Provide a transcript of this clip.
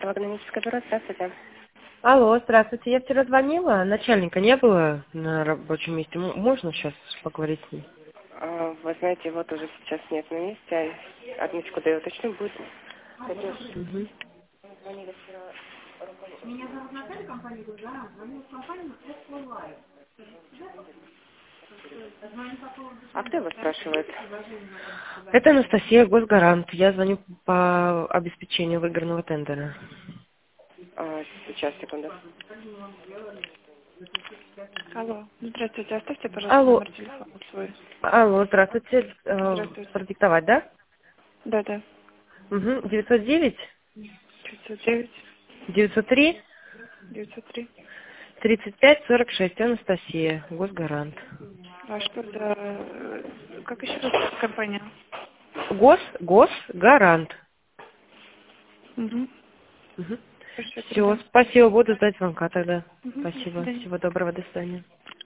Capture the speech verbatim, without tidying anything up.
Агрономическое бюро, здравствуйте. Алло, здравствуйте. Я вчера звонила, начальника не было на рабочем месте. М- Можно сейчас поговорить с ним? А, Вы знаете, вот уже сейчас нет на месте. а Отметку даю, уточню, будет. Мгм. Звонили вчера. А кто вас спрашивает? Это Анастасия, Госгарант. Я звоню по обеспечению выигранного тендера. А, сейчас, секунду. Алло, здравствуйте, оставьте, пожалуйста, Алло, номер телефона свой. алло, здравствуйте. Э, Здравствуйте. Продиктовать, да? Да, да. Угу. девятьсот девять, девятьсот девять, девятьсот три, девятьсот три. тридцать пять сорок шесть. Анастасия, Госгарант. А что за... э, Как еще раз компания? Гос, Госгарант. Угу. Угу. Хорошо, Все, передам. спасибо, буду ждать звонка тогда. Угу, до Спасибо, свидания. всего доброго, до свидания.